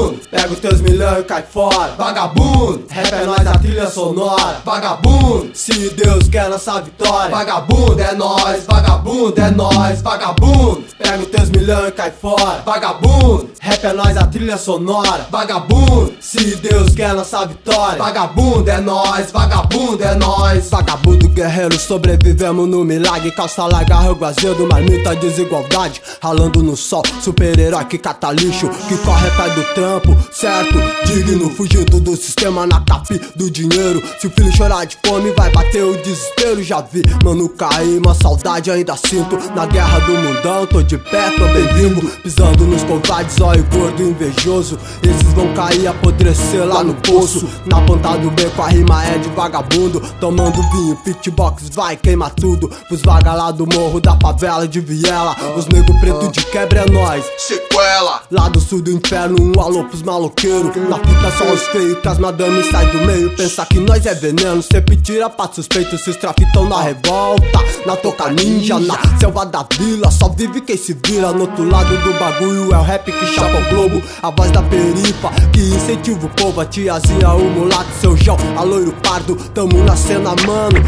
Vagabundo, pega os teus milhões e cai fora. Vagabundo, rap é nós, a trilha sonora. Vagabundo, se Deus quer nossa vitória. Vagabundo é nós, vagabundo é nós. Vagabundo, pega os teus milhões e cai fora. Vagabundo, rap é nós, a trilha sonora. Vagabundo, se Deus quer nossa vitória. Vagabundo é nós, vagabundo é nós. Vagabundo guerreiro, sobrevivemos no milagre. Calça larga, arrogo azedo, marmita, desigualdade. Ralando no sol, super-herói que cata lixo, que corre atrás do trampo, certo? Digno, fugindo do sistema na tapi do dinheiro. Se o filho chorar de fome, vai bater o desespero. Já vi, mano, cair, uma saudade ainda sinto. Na guerra do mundão, tô de pé, tô bem vivo. Pisando nos covardes, olho gordo invejoso. Esses vão cair, apodrecer lá no poço. Na ponta do beco, a rima é de vagabundo. Tomando vinho, pitbox, vai queima tudo. Os vaga lá do morro, da favela de Viela. Os nego preto de quebra é nós, sequela. Lá do sul do inferno, um alô pros maloqueiros. Na fita só os feios, que as madames sai do meio. Pensar que nós é veneno, sempre tira pra suspeito. Se os trafitam na revolta, na toca ninja, na selva da vila. Só vive quem se vira, no outro lado do bagulho é o rap que chapa o globo. A voz da perifa, que incentiva o povo. A tiazinha, o mulato, seu João, a loiro pardo. Tamo na cena, mano.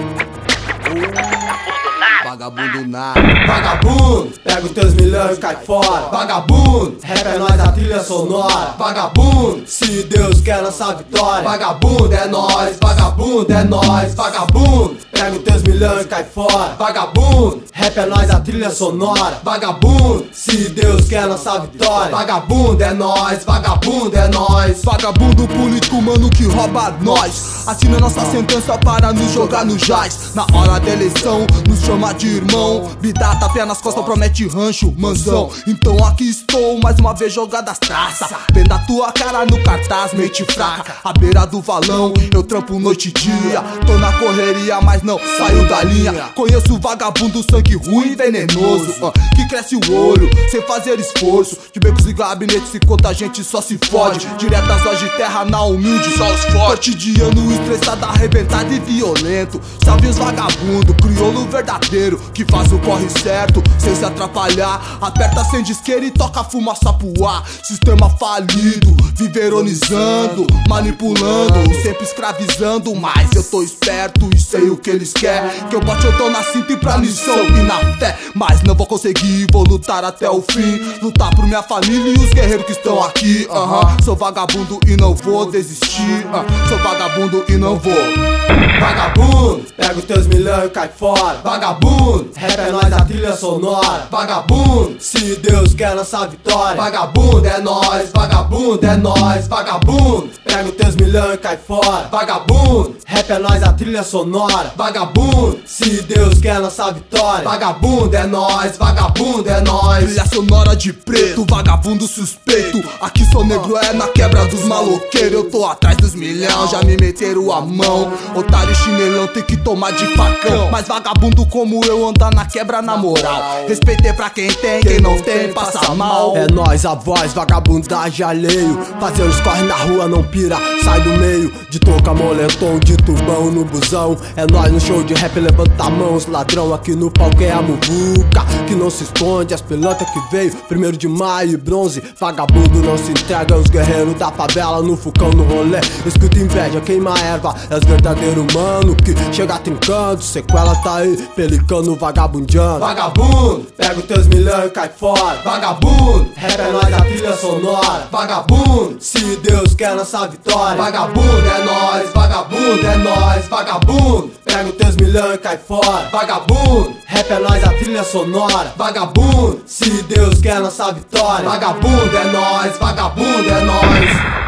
Vagabundo nada. Vagabundo, pega os teus milhões e cai fora. Vagabundo, rap é nós, a trilha sonora. Vagabundo, se Deus quer nossa vitória. Vagabundo é nós, vagabundo é nós. Vagabundo, pega os teus milhões e cai fora. Vagabundo, rap é nós, a trilha sonora. Vagabundo, se Deus quer nossa vitória. Vagabundo é nós, vagabundo é nós. Vagabundo político, mano, que rouba nós. Assina nossa sentença para nos jogar no jazz. Na hora da eleição, nos chama de irmão. Bidata, pé nas costas, promete rancho, mansão. Então aqui estou, mais uma vez jogada as traças. Vendo a tua cara no cartaz, mente fraca. À beira do valão, eu trampo noite e dia. Tô na correria, mas não saio da linha. Conheço vagabundo, sangue ruim e venenoso, que cresce o olho, sem fazer esforço. De becos e gabinetes, se conta a gente só se fode. Diretas lojas de terra na humilde, só os fortes. Cotidiano estressado, arrebentado e violento. Salve os vagabundo, crioulo verdadeiro, que faz o corre certo, sem se atrapalhar. Aperta sem disqueira e toca fumaça pro ar. Sistema falido, vive ironizando, manipulando, sempre escravizando. Mas eu tô esperto e sei o que eles querem. Que eu bote eu tô na cinta e pra missão e na fé. Mas não vou conseguir, vou lutar até o fim. Lutar por minha família e os guerreiros que estão aqui. Sou vagabundo e não vou desistir. Sou vagabundo e não vou. Vagabundo, pega os teus milhões e cai fora. Vagabundo, rap é nós, a trilha sonora. Vagabundo, se Deus quer nossa vitória. Vagabundo é nós, vagabundo é nós. Vagabundo, pega os teus milhões e cai fora. Vagabundo, rap é nós, a trilha sonora. Vagabundo, se Deus quer nossa vitória. Vagabundo é nós, vagabundo é nós. Trilha sonora de preto, vagabundo suspeito. Aqui sou negro, é na quebra dos maloqueiros. Eu tô atrás dos milhão, já me meteram a mão. Otário chinelão tem que tomar de facão. Mas vagabundo como eu anda na quebra na moral. Respeitei pra quem tem, quem não tem passa mal. É nós a voz, vagabundagem alheio. Fazer os corre na rua, não pira, sai do meio. De touca, moletom, de tubão no busão. É nós no show de rap, levanta a mão. Os ladrão aqui no palco é a muvuca, que não se esconde, as pilantas que veio 1º de maio e bronze. Vagabundo não se entrega, os guerreiros da favela no fucão, no rolê. Escuta inveja, queima erva, é os verdadeiros mano que chega trincando. Sequela tá aí, pelicano, vagabundiano. Vagabundo, pega os teus milhões e cai fora. Vagabundo, rap é nós, a trilha sonora. Vagabundo, se Deus quer nossa vitória. Vagabundo é nós, vagabundo é nós. Vagabundo, pega os teus milhões e cai fora. Vagabundo, rap é nós, a trilha sonora. Vagabundo, se Deus quer nossa vitória. Vagabundo é nós, vagabundo é nós.